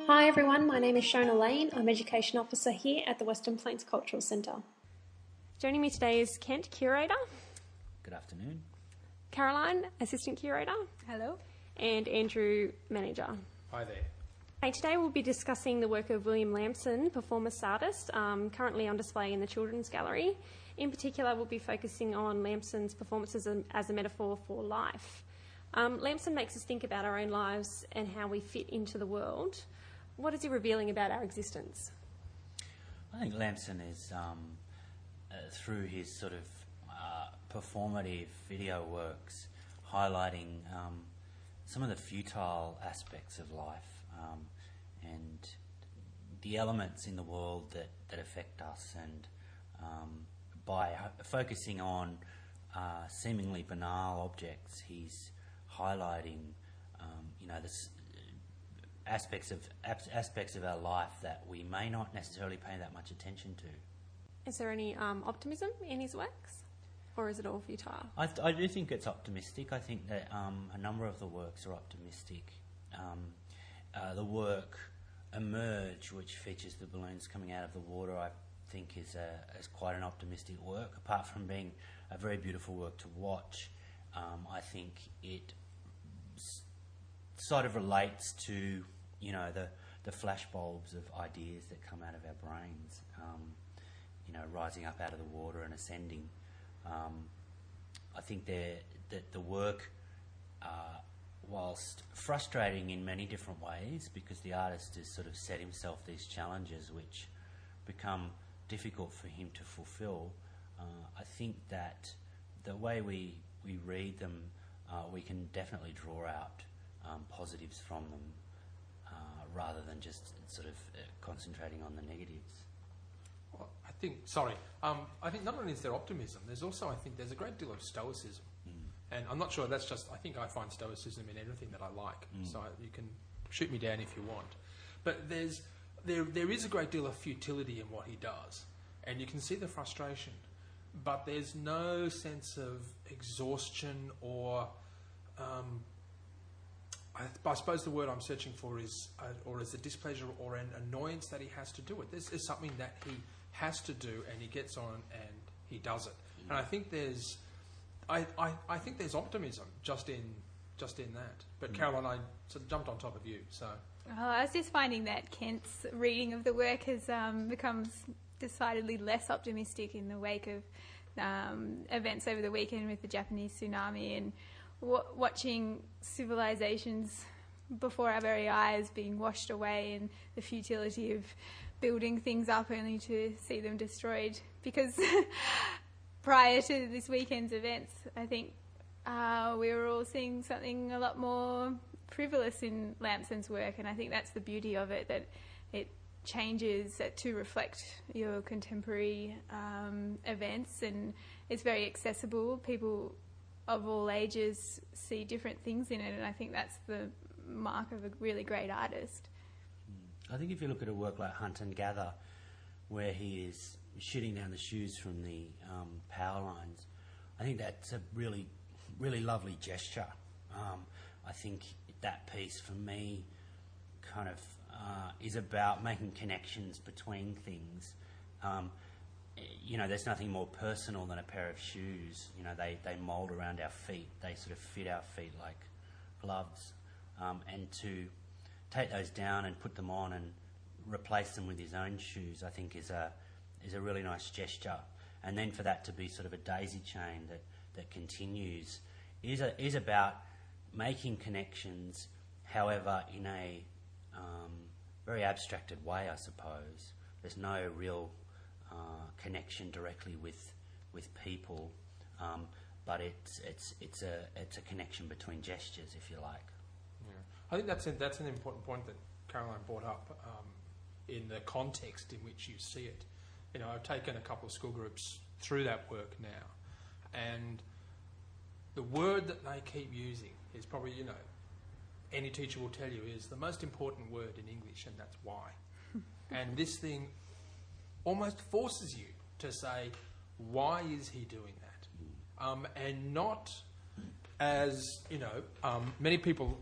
Hi everyone, my name is Shona Lane. I'm Education Officer here at the Western Plains Cultural Centre. Joining me today is Kent, Curator. Good afternoon. Caroline, Assistant Curator. Hello. And Andrew, Manager. Hi there. Hey, today we'll be discussing the work of William Lamson, performist artist, currently on display in the Children's Gallery. In particular, we'll be focusing on Lamson's performances as a metaphor for life. Lamson makes us think about our own lives and how we fit into the world. What is he revealing about our existence? I think Lamson is, through his sort of performative video works, highlighting some of the futile aspects of life and the elements in the world that affect us, and by focusing on seemingly banal objects, he's highlighting this aspects of our life that we may not necessarily pay that much attention to. Is there any optimism in his works, or is it all futile? I do think it's optimistic. I think that a number of the works are optimistic. The work Emerge, which features the balloons coming out of the water, I think is quite an optimistic work. Apart from being a very beautiful work to watch, I think it sort of relates to the flashbulbs of ideas that come out of our brains, rising up out of the water and ascending. I think that the work, whilst frustrating in many different ways, because the artist has sort of set himself these challenges which become difficult for him to fulfil, I think that the way we read them, we can definitely draw out positives from them, rather than just sort of concentrating on the negatives. Well, I think not only is there optimism, there's also, I think, there's a great deal of stoicism. And I'm not sure that's just, I think I find stoicism in everything that I like. So you can shoot me down if you want. But there is a great deal of futility in what he does. And you can see the frustration. But there's no sense of exhaustion or... I suppose the word I'm searching for is a displeasure or an annoyance that he has to do it. This is something that he has to do, and he gets on and he does it. And I think there's optimism just in that. But Caroline, I sort of jumped on top of you, so. I was just finding that Kent's reading of the work has become decidedly less optimistic in the wake of events over the weekend with the Japanese tsunami and watching civilizations before our very eyes being washed away, and the futility of building things up only to see them destroyed. Because prior to this weekend's events, I think we were all seeing something a lot more frivolous in Lamson's work, and I think that's the beauty of it, that it changes to reflect your contemporary events, and it's very accessible. People of all ages see different things in it, and I think that's the mark of a really great artist. I think if you look at a work like Hunt and Gather, where he is shooting down the shoes from the power lines, I think that's a really, really lovely gesture. I think that piece, for me, kind of is about making connections between things. There's nothing more personal than a pair of shoes. They mould around our feet. They sort of fit our feet like gloves. And to take those down and put them on and replace them with his own shoes, I think is a really nice gesture. And then for that to be sort of a daisy chain that continues is about making connections, however, in a very abstracted way, I suppose. There's no real connection directly with people, but it's a connection between gestures, if you like. Yeah. I think that's an important point that Caroline brought up in the context in which you see it. I've taken a couple of school groups through that work now, and the word that they keep using is probably, any teacher will tell you, is the most important word in English, and that's why. And this thing almost forces you to say, why is he doing that? And not as, many people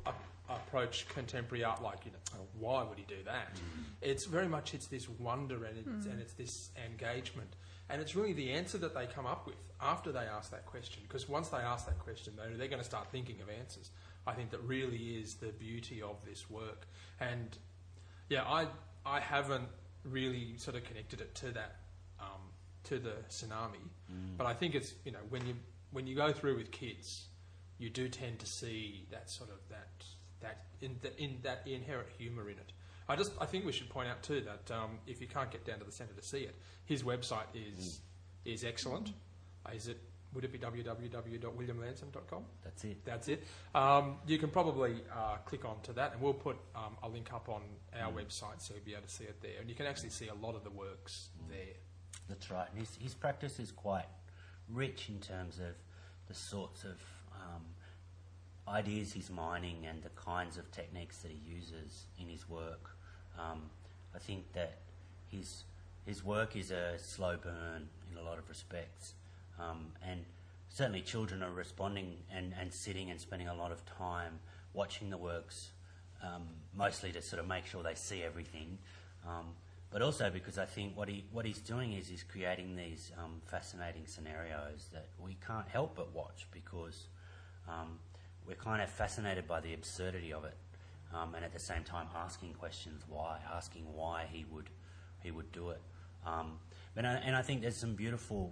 approach contemporary art like, oh, why would he do that? It's very much, it's this wonder and it's this engagement. And it's really the answer that they come up with after they ask that question. Because once they ask that question, they're going to start thinking of answers. I think that really is the beauty of this work. And yeah, I haven't really sort of connected it to that, to the tsunami. But I think it's, when you go through with kids, you do tend to see that sort of that inherent humour in it. I think we should point out too that if you can't get down to the centre to see it, his website is excellent. Would it be www.williamlamson.com? That's it. You can probably click on to that, and we'll put a link up on our website so you'll be able to see it there. And you can actually see a lot of the works there. That's right. And his practice is quite rich in terms of the sorts of ideas he's mining and the kinds of techniques that he uses in his work. I think that his work is a slow burn in a lot of respects, and certainly children are responding and sitting and spending a lot of time watching the works, mostly to sort of make sure they see everything, but also because I think what he's doing is he's creating these fascinating scenarios that we can't help but watch because we're kind of fascinated by the absurdity of it, and at the same time asking questions asking why he would do it. And I think there's some beautiful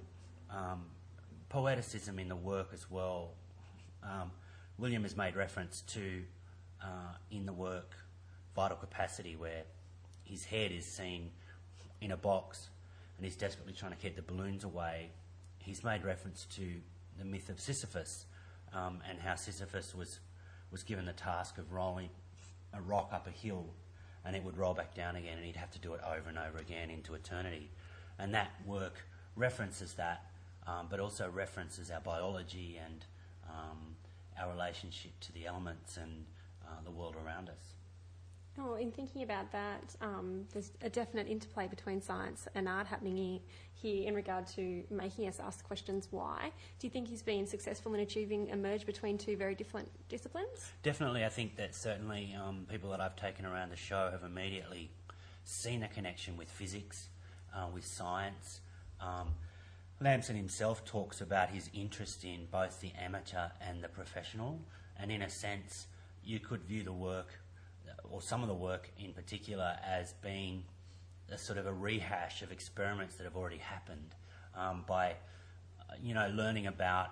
poeticism in the work as well. William has made reference to, in the work, Vital Capacity, where his head is seen in a box and he's desperately trying to keep the balloons away. He's made reference to the myth of Sisyphus, and how Sisyphus was given the task of rolling a rock up a hill, and it would roll back down again, and he'd have to do it over and over again into eternity. And that work references that, but also references our biology and our relationship to the elements and the world around us. Oh, in thinking about that, there's a definite interplay between science and art happening here in regard to making us ask questions why. Do you think he's been successful in achieving a merge between two very different disciplines? Definitely. I think that certainly people that I've taken around the show have immediately seen a connection with physics, with science. Lamson himself talks about his interest in both the amateur and the professional, and in a sense you could view the work, or some of the work in particular, as being a sort of a rehash of experiments that have already happened, by learning about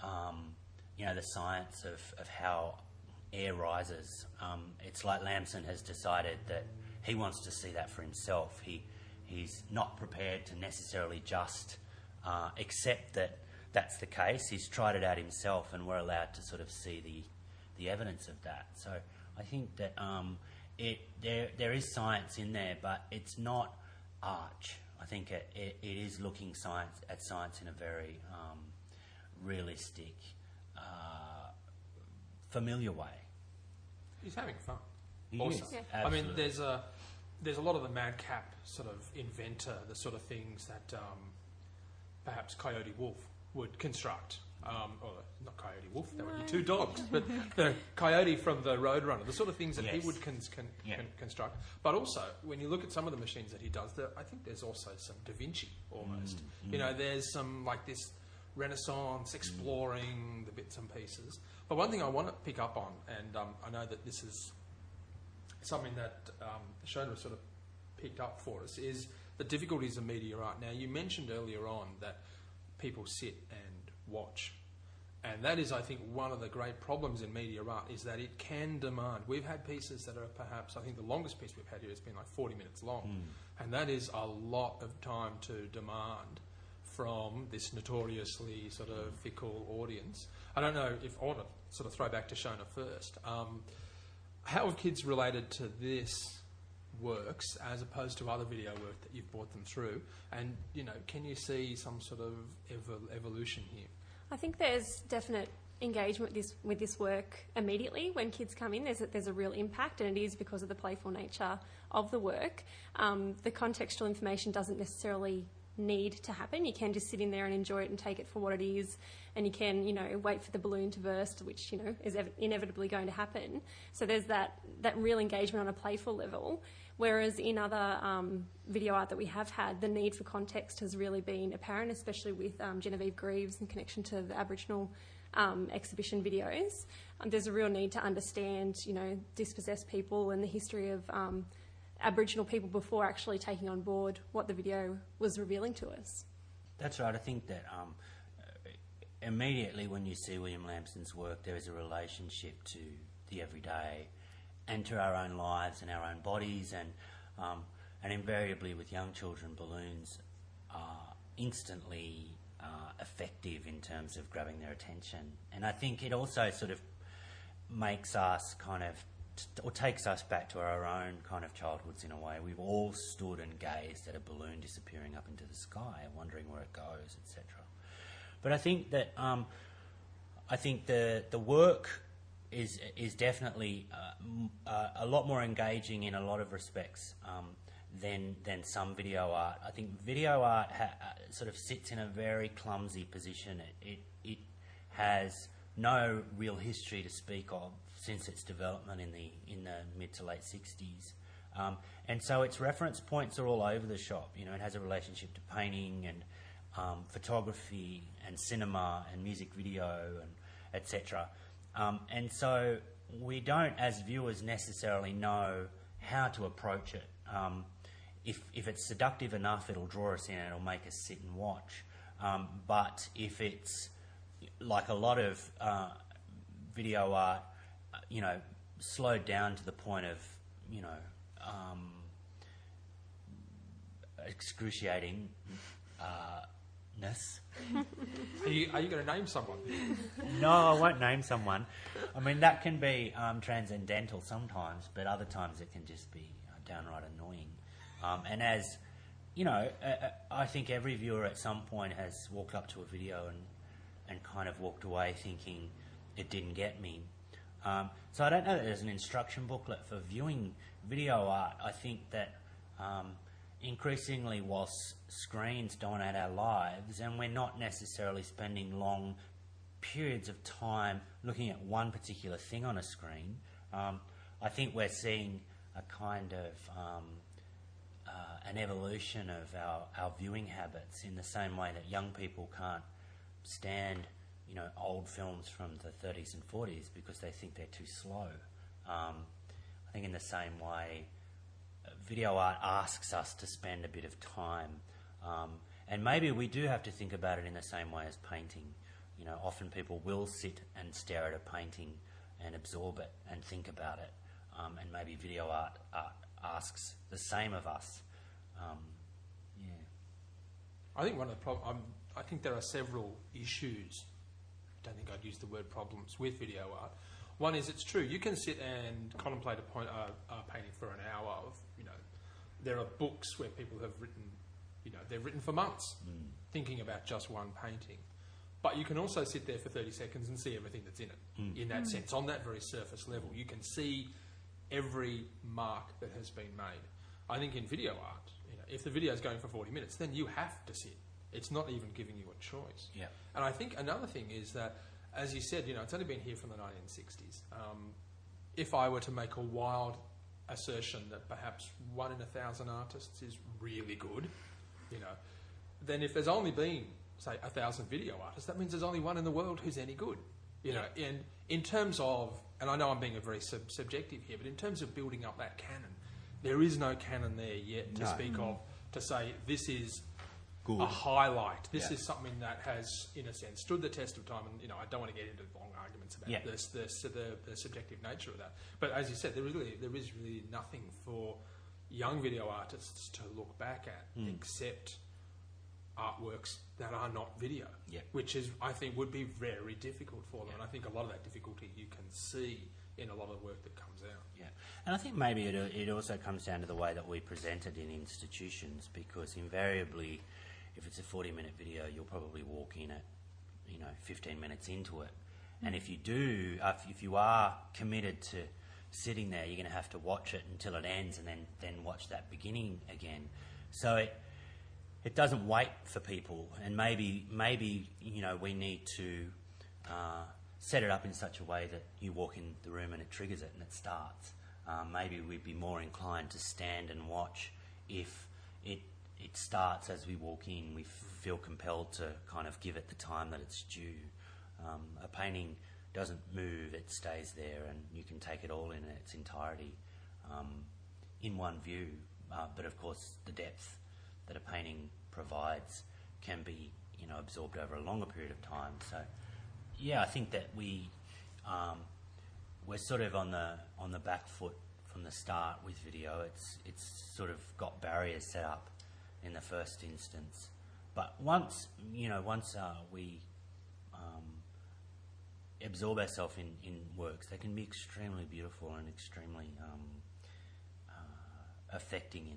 the science of how air rises. It's like Lamson has decided that he wants to see that for himself. He's not prepared to necessarily just accept that that's the case. He's tried it out himself, and we're allowed to sort of see the evidence of that. So I think that there is science in there, but it's not arch. I think it is looking at science in a very realistic, familiar way. He's having fun. He also. is, Yeah. I mean, absolutely. there's a lot of the madcap sort of inventor, the sort of things that perhaps Coyote Wolf would construct. Or not Coyote Wolf, that would be two dogs, but the Coyote from the Roadrunner, the sort of things that he would construct. But also, when you look at some of the machines that he does, I think there's also some Da Vinci almost. There's some like this Renaissance exploring the bits and pieces. But one thing I want to pick up on, and I know that this is something that Shona sort of picked up for us, is the difficulties of media art. Now, you mentioned earlier on that people sit and watch. And that is, I think, one of the great problems in media art is that it can demand. We've had pieces that are perhaps, I think the longest piece we've had here has been like 40 minutes long. And that is a lot of time to demand from this notoriously sort of fickle audience. I don't know if I want to sort of throw back to Shona first. How have kids related to this works as opposed to other video work that you've brought them through? And, can you see some sort of evolution here? I think there's definite engagement with this work immediately when kids come in. There's a real impact, and it is because of the playful nature of the work. The contextual information doesn't necessarily need to happen. You can just sit in there and enjoy it and take it for what it is, and you can, wait for the balloon to burst, which, is inevitably going to happen. So there's that real engagement on a playful level, whereas in other video art that we have had, the need for context has really been apparent, especially with Genevieve Greaves in connection to the Aboriginal exhibition videos. There's a real need to understand, dispossessed people and the history of Aboriginal people before actually taking on board what the video was revealing to us. That's right. I think that immediately when you see William Lamson's work, there is a relationship to the everyday and to our own lives and our own bodies, and invariably with young children, balloons are instantly effective in terms of grabbing their attention. And I think it also sort of makes us or takes us back to our own kind of childhoods in a way. We've all stood and gazed at a balloon disappearing up into the sky, wondering where it goes, etc. But I think that the work is definitely a lot more engaging in a lot of respects than some video art. I think video art sort of sits in a very clumsy position. It has no real history to speak of since its development in the mid to late 60s. And so its reference points are all over the shop. It has a relationship to painting and photography and cinema and music video and etc. And so we don't, as viewers, necessarily know how to approach it. If it's seductive enough, it'll draw us in and it'll make us sit and watch. But if it's like a lot of video art, slowed down to the point of, excruciatingness. Are you going to name someone? No, I won't name someone. I mean, that can be transcendental sometimes, but other times it can just be downright annoying. And as, I think every viewer at some point has walked up to a video and kind of walked away thinking it didn't get me. So I don't know that there's an instruction booklet for viewing video art. I think that increasingly, whilst screens dominate our lives and we're not necessarily spending long periods of time looking at one particular thing on a screen, I think we're seeing a kind of an evolution of our viewing habits in the same way that young people can't stand old films from the 30s and 40s because they think they're too slow. I think in the same way, video art asks us to spend a bit of time. And maybe we do have to think about it in the same way as painting. Often people will sit and stare at a painting and absorb it and think about it. And maybe video art asks the same of us. I think one of the problems, I think there are several issues. I don't think I'd use the word problems with video art. One is, it's true, you can sit and contemplate a painting for an hour of, there are books where people have written, they've written for months thinking about just one painting. But you can also sit there for 30 seconds and see everything that's in it. In that sense, on that very surface level, you can see every mark that has been made. I think in video art, if the video is going for 40 minutes, then you have to sit. It's not even giving you a choice. Yeah. And I think another thing is that, as you said, it's only been here from the 1960s. If I were to make a wild assertion that perhaps 1 in 1,000 artists is really good, then if there's only been, say, 1,000 video artists, that means there's only one in the world who's any good. And in terms of, and I know I'm being a very subjective here, but in terms of building up that canon, there is no canon there yet to speak of to say this is good. A highlight. This is something that has, in a sense, stood the test of time. And I don't want to get into long arguments about the subjective nature of that. But as you said, there is really nothing for young video artists to look back at except artworks that are not video, which is, I think, would be very difficult for them. And I think a lot of that difficulty you can see in a lot of the work that comes out. Yeah, and I think maybe it also comes down to the way that we present it in institutions, because invariably, if it's a 40-minute video, you'll probably walk in at 15 minutes into it, and if you are committed to sitting there, you're going to have to watch it until it ends, and then watch that beginning again. So it doesn't wait for people, and maybe you know, we need to set it up in such a way that you walk in the room and it triggers it and it starts. Maybe we'd be more inclined to stand and watch if it starts as we walk in. We feel compelled to kind of give it the time that it's due. A painting doesn't move, it stays there, and you can take it all in its entirety in one view. But of course, the depth that a painting provides can be, you know, absorbed over a longer period of time. So, yeah, I think that we're sort of on the back foot from the start with video. It's sort of got barriers set up in the first instance, but once we absorb ourselves in works, they can be extremely beautiful and extremely affecting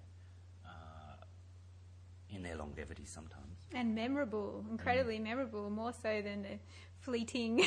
in their longevity sometimes. And memorable, incredibly memorable, more so than the fleeting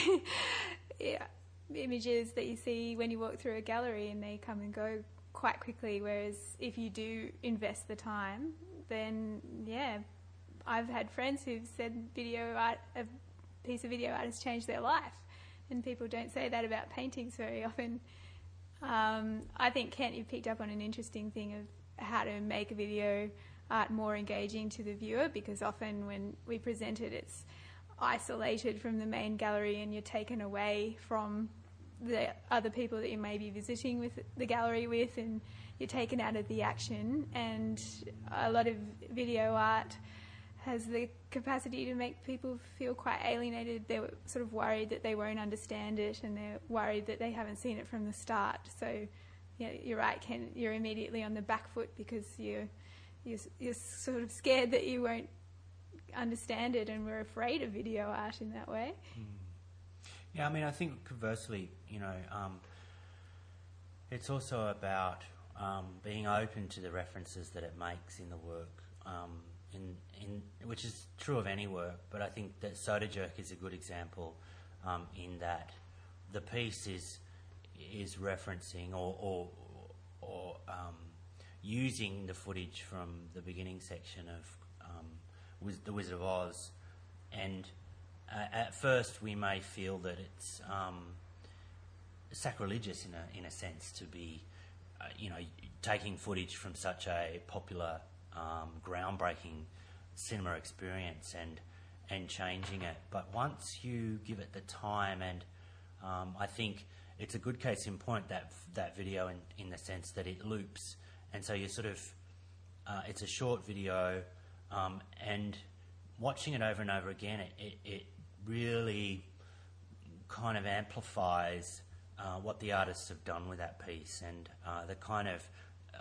images that you see when you walk through a gallery, and they come and go quite quickly. Whereas if you do invest the time, then yeah, I've had friends who've said a piece of video art has changed their life, and people don't say that about paintings very often. I think, Kent, you've picked up on an interesting thing of how to make a video art more engaging to the viewer, because often when we present it, it's isolated from the main gallery and you're taken away from the other people that you may be visiting with the gallery with, and you're taken out of the action. And a lot of video art has the capacity to make people feel quite alienated. They're sort of worried that they won't understand it, and they're worried that they haven't seen it from the start. So yeah, you're right, Ken, you're immediately on the back foot because you're sort of scared that you won't understand it, and we're afraid of video art in that way. Yeah, I mean, I think conversely, you know, it's also about being open to the references that it makes in the work, which is true of any work, but I think that Soda Jerk is a good example in that the piece is referencing or using the footage from the beginning section of The Wizard of Oz, and at first we may feel that it's sacrilegious in a sense to be, taking footage from such a popular, groundbreaking cinema experience and changing it. But once you give it the time, and I think it's a good case in point, that video in the sense that it loops, and so you sort of it's a short video, and watching it over and over again, it really kind of amplifies what the artists have done with that piece, and the kind of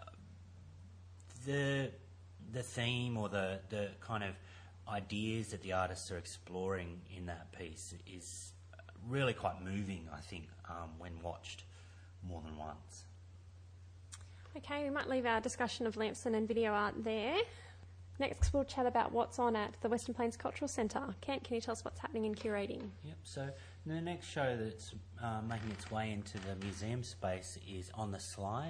the theme or the kind of ideas that the artists are exploring in that piece is really quite moving, I think, when watched more than once. Okay, we might leave our discussion of Lamson and video art there. Next, we'll chat about what's on at the Western Plains Cultural Centre. Kent, can you tell us what's happening in curating? Yep, so the next show that's making its way into the museum space is On the Sly,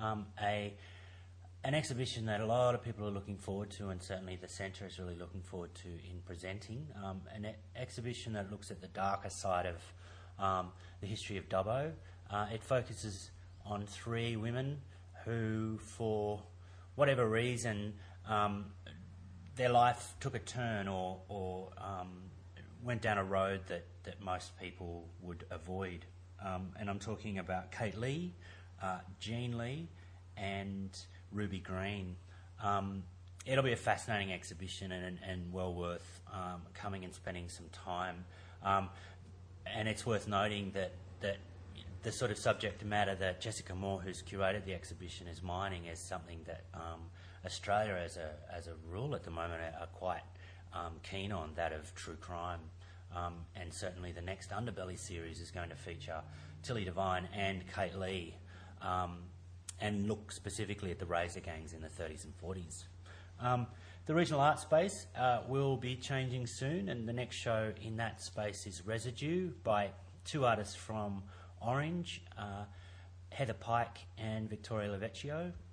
an exhibition that a lot of people are looking forward to, and certainly the centre is really looking forward to in presenting. An exhibition that looks at the darker side of the history of Dubbo. It focuses on 3 women who, for whatever reason, their life took a turn or went down a road that most people would avoid. And I'm talking about Kate Lee, Jean Lee, and Ruby Green. It'll be a fascinating exhibition and well worth coming and spending some time. And it's worth noting that the sort of subject matter that Jessica Moore, who's curated the exhibition, is mining is something that Australia, as a rule at the moment, are quite keen on, that of true crime. And certainly the next Underbelly series is going to feature Tilly Devine and Kate Lee, and look specifically at the Razor gangs in the 30s and 40s. The regional art space will be changing soon, and the next show in that space is Residue by 2 artists from Orange, Heather Pike and Victoria Lavecchio.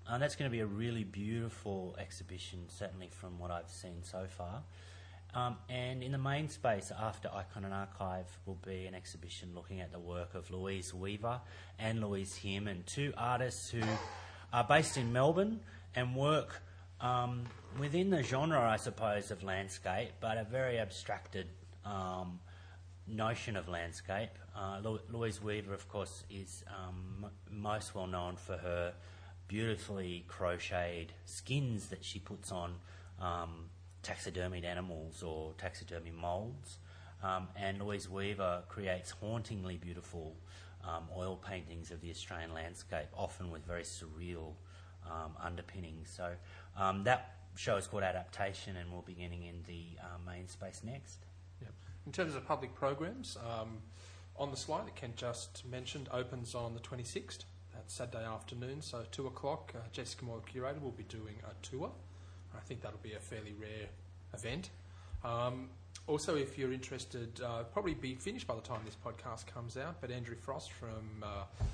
That's going to be a really beautiful exhibition, certainly from what I've seen so far. And in the main space after Icon and Archive will be an exhibition looking at the work of Louise Weaver and Louise Heerman, two artists who are based in Melbourne and work within the genre, I suppose, of landscape, but a very abstracted notion of landscape. Louise Weaver, of course, is most well known for her beautifully crocheted skins that she puts on taxidermied animals or taxidermy moulds. And Louise Weaver creates hauntingly beautiful oil paintings of the Australian landscape, often with very surreal underpinnings. So that show is called Adaptation and will be beginning in the main space next. Yep. In terms of public programs, on the slide that Kent just mentioned, opens on the 26th. That's Saturday afternoon, so 2 o'clock. Jessica Moyle, curator, will be doing a tour. I think that'll be a fairly rare event. Also, if you're interested, probably be finished by the time this podcast comes out, but Andrew Frost from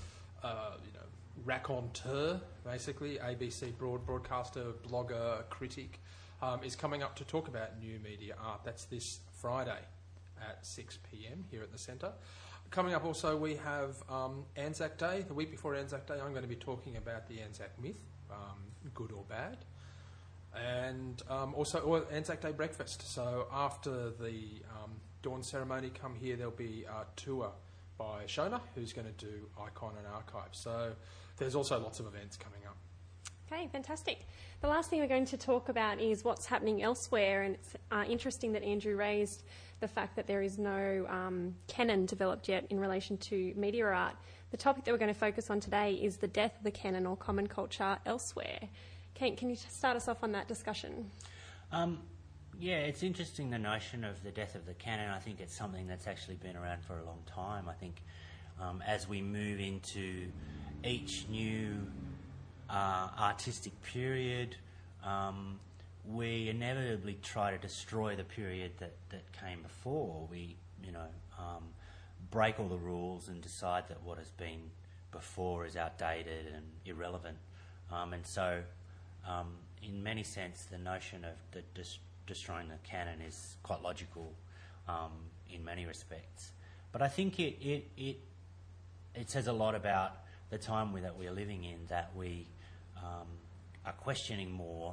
raconteur, basically, ABC broadcaster, blogger, critic, is coming up to talk about new media art. That's this Friday at 6 p.m. here at the Centre. Coming up also, we have Anzac Day. The week before Anzac Day, I'm going to be talking about the Anzac myth, good or bad. And also Anzac Day breakfast. So after the dawn ceremony, come here, there'll be a tour by Shona, who's going to do Icon and Archive. So there's also lots of events coming up. Okay, fantastic. The last thing we're going to talk about is what's happening elsewhere, and it's interesting that Andrew raised the fact that there is no canon developed yet in relation to media art. The topic that we're going to focus on today is the death of the canon or common culture elsewhere. Kate, can you start us off on that discussion? Yeah, it's interesting, the notion of the death of the canon. I think it's something that's actually been around for a long time. I think as we move into each new artistic period, we inevitably try to destroy the period that came before. We, break all the rules and decide that what has been before is outdated and irrelevant. And so, in many sense, the notion of destroying the canon is quite logical in many respects. But I think it says a lot about the time that we're living in, that we are questioning more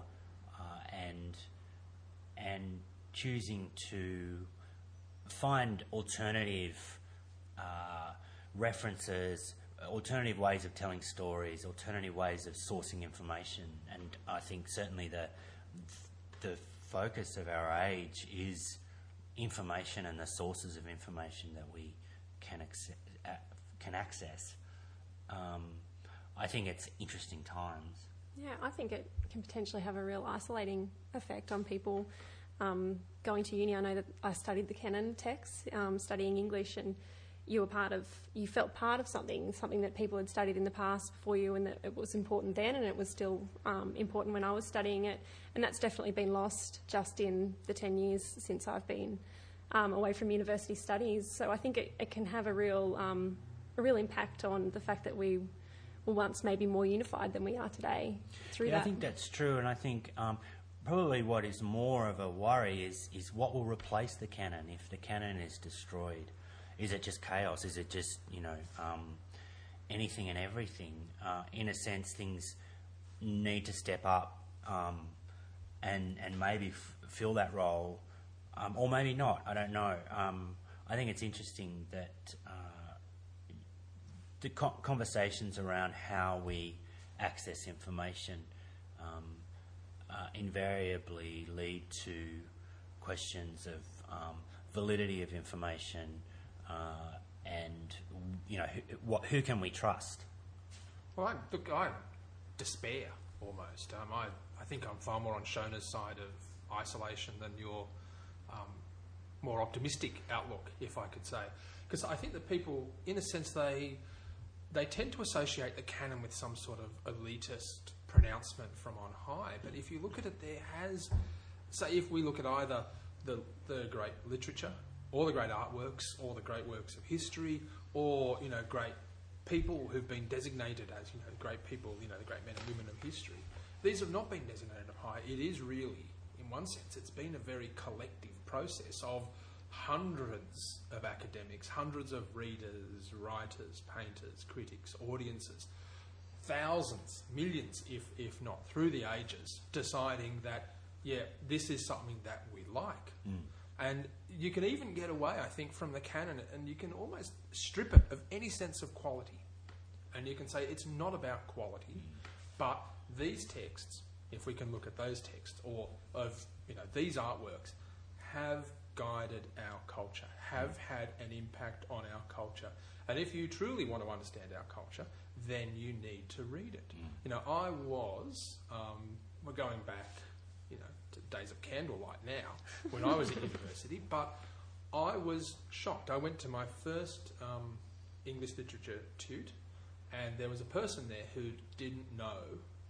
and choosing to find alternative references, alternative ways of telling stories, alternative ways of sourcing information. And I think certainly the focus of our age is information and the sources of information that we can access. I think it's interesting times. Yeah, I think it can potentially have a real isolating effect on people going to uni. I know that I studied the canon texts, studying English, and you felt part of something that people had studied in the past before you, and that it was important then, and it was still important when I was studying it. And that's definitely been lost just in the 10 years since I've been away from university studies. So I think it can have a real impact on the fact that we were once maybe more unified than we are today through that. I think that's true, and I think probably what is more of a worry is what will replace the canon if the canon is destroyed. Is it just chaos? Is it just, anything and everything? In a sense, things need to step up and maybe fill that role, or maybe not. I don't know. I think it's interesting that the conversations around how we access information invariably lead to questions of validity of information, and who can we trust? Well, I despair almost. I think I'm far more on Shona's side of isolation than your more optimistic outlook, if I could say, because I think that people, in a sense, they tend to associate the canon with some sort of elitist pronouncement from on high. But if you look at it, if we look at either the great literature, or the great artworks, or the great works of history, or great people who've been designated as, you know, great people, you know, the great men and women of history, these have not been designated high. It is really, in one sense, it's been a very collective process of hundreds of academics, hundreds of readers, writers, painters, critics, audiences, thousands, millions, if not through the ages, deciding that, yeah, this is something that we like. And you can even get away, I think, from the canon, and you can almost strip it of any sense of quality. And you can say it's not about quality, but these texts, if we can look at those texts, or of, you know, these artworks, have guided our culture, have had an impact on our culture. And if you truly want to understand our culture, then you need to read it. You know, I was, we're going back, you know, to days of candlelight now, when I was at university, but I was shocked. I went to my first English literature tute, and there was a person there who didn't know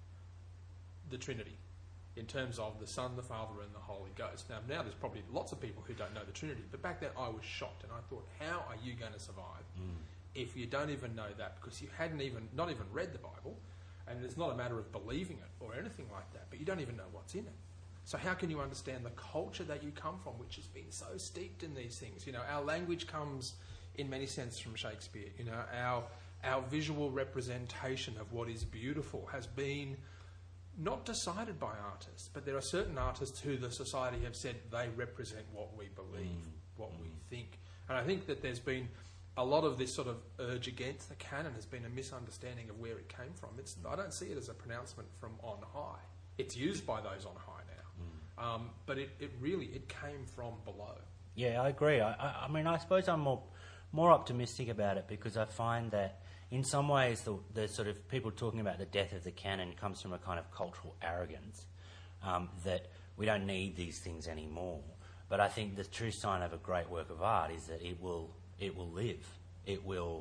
the Trinity in terms of the Son, the Father, and the Holy Ghost. Now there's probably lots of people who don't know the Trinity, but back then I was shocked, and I thought, how are you going to survive if you don't even know that? Because you hadn't not even read the Bible, and it's not a matter of believing it or anything like that, but you don't even know what's in it. So how can you understand the culture that you come from, which has been so steeped in these things? You know, our language comes in many senses from Shakespeare. You know, our visual representation of what is beautiful has been not decided by artists, but there are certain artists who the society have said they represent what we believe, what we think. And I think that there's been a lot of this sort of urge against the canon has been a misunderstanding of where it came from. I don't see it as a pronouncement from on high. It's used by those on high now, but it really came from below. Yeah, I agree. I mean, I suppose I'm more optimistic about it because I find that in some ways the sort of people talking about the death of the canon comes from a kind of cultural arrogance that we don't need these things anymore. But I think the true sign of a great work of art is that it will live. It will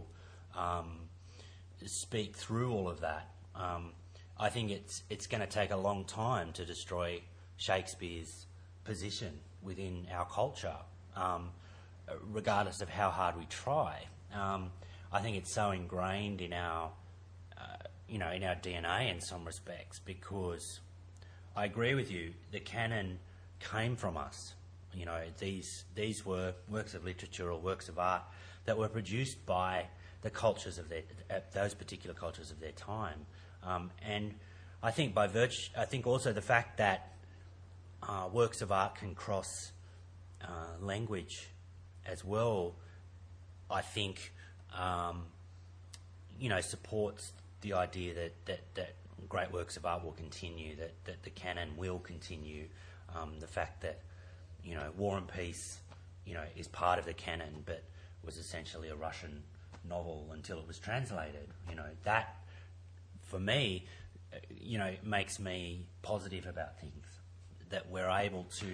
speak through all of that. I think it's going to take a long time to destroy Shakespeare's position within our culture, regardless of how hard we try. I think it's so ingrained in our, in our DNA in some respects, because I agree with you. The canon came from us. You know, these were works of literature or works of art that were produced by the cultures of those particular cultures of their time. And I think I think also the fact that works of art can cross language as well, I think, supports the idea that great works of art will continue, that the canon will continue. The fact that, War and Peace, is part of the canon, but was essentially a Russian novel until it was translated. That, for me, makes me positive about things. That we're able to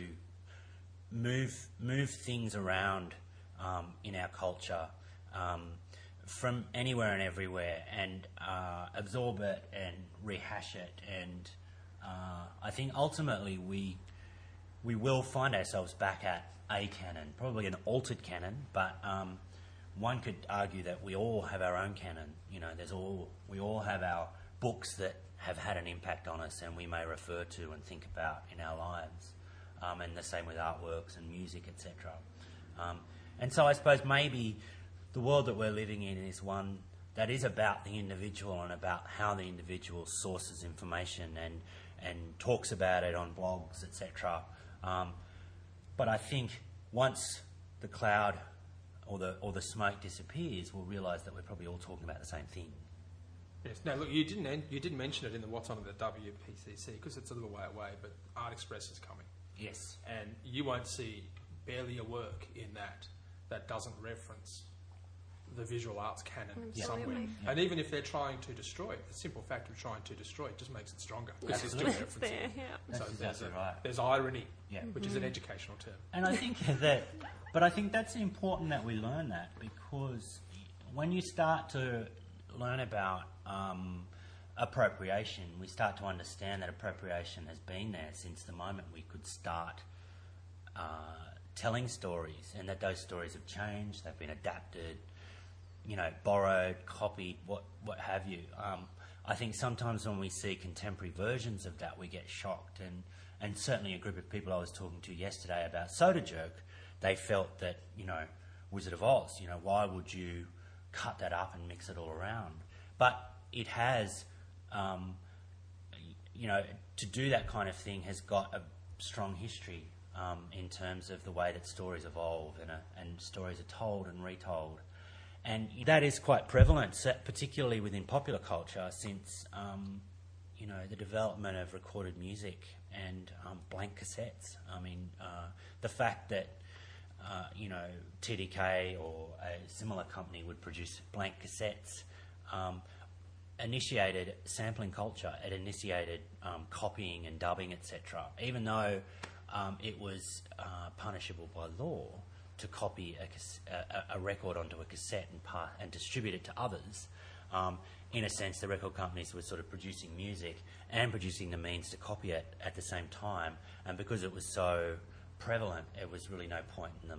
move things around in our culture from anywhere and everywhere, and absorb it and rehash it. And I think ultimately we will find ourselves back at a canon, probably an altered canon, but one could argue that we all have our own canon. We all have our books that have had an impact on us and we may refer to and think about in our lives, and the same with artworks and music, etc. And so I suppose maybe the world that we're living in is one that is about the individual and about how the individual sources information and talks about it on blogs, etc. But I think once the cloud or the smoke disappears, we'll realise that we're probably all talking about the same thing. Yes. Now, look, you didn't mention it in the What's On at the WPCC because it's a little way away, but Art Express is coming. Yes. And you won't see barely a work in that doesn't reference the visual arts canon somewhere. Yeah. And even if they're trying to destroy it, the simple fact of trying to destroy it just makes it stronger. Because it's Absolutely. still It's there, yeah. That's exactly right. There's irony, Yeah. which is an educational term. And I think but I think that's important that we learn that, because when you start to learn about appropriation, we start to understand that appropriation has been there since the moment we could start telling stories, and that those stories have changed, they've been adapted, borrowed, copied, what have you. I think sometimes when we see contemporary versions of that, we get shocked. And certainly a group of people I was talking to yesterday about Soda Jerk, they felt that, Wizard of Oz, why would you cut that up and mix it all around? But it has, to do that kind of thing has got a strong history in terms of the way that stories evolve and stories are told and retold. And that is quite prevalent, particularly within popular culture, since, the development of recorded music and blank cassettes. I mean, the fact that, TDK or a similar company would produce blank cassettes initiated sampling culture. It initiated copying and dubbing, etc. Even though it was punishable by law to copy a record onto a cassette and distribute it to others. In a sense, the record companies were sort of producing music and producing the means to copy it at the same time. And because it was so prevalent, it was really no point in them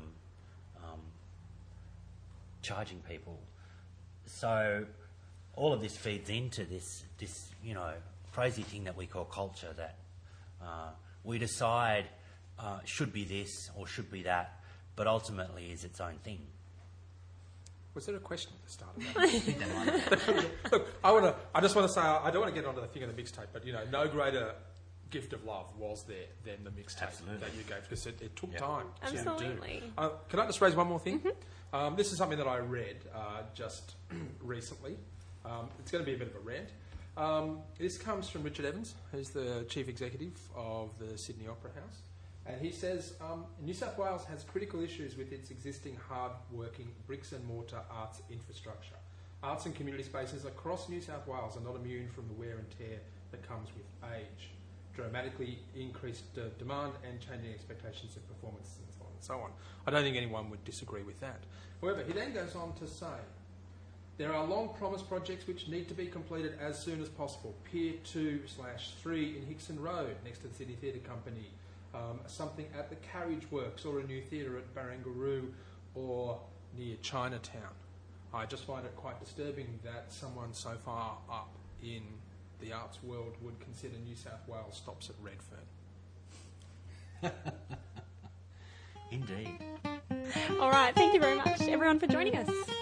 charging people. So all of this feeds into this crazy thing that we call culture, that we decide should be this or should be that, but ultimately is its own thing. Was there a question at the start of that? I think there might have. Look, I just want to say, I don't want to get onto the thing of the mixtape, but no greater gift of love was there than the mixtape that you gave, because it took time to do. Absolutely. Can I just raise one more thing? Mm-hmm. This is something that I read just recently. It's going to be a bit of a rant. This comes from Richard Evans, who's the Chief Executive of the Sydney Opera House. And he says, New South Wales has critical issues with its existing hard-working bricks-and-mortar arts infrastructure. Arts and community spaces across New South Wales are not immune from the wear and tear that comes with age, dramatically increased demand and changing expectations of performance and so on and so on. I don't think anyone would disagree with that. However, he then goes on to say, there are long-promised projects which need to be completed as soon as possible. Pier 2/3 in Hickson Road, next to the Sydney Theatre Company, something at the Carriage Works, or a new theatre at Barangaroo or near Chinatown. I just find it quite disturbing that someone so far up in the arts world would consider New South Wales stops at Redfern. Indeed. All right, thank you very much, everyone, for joining us.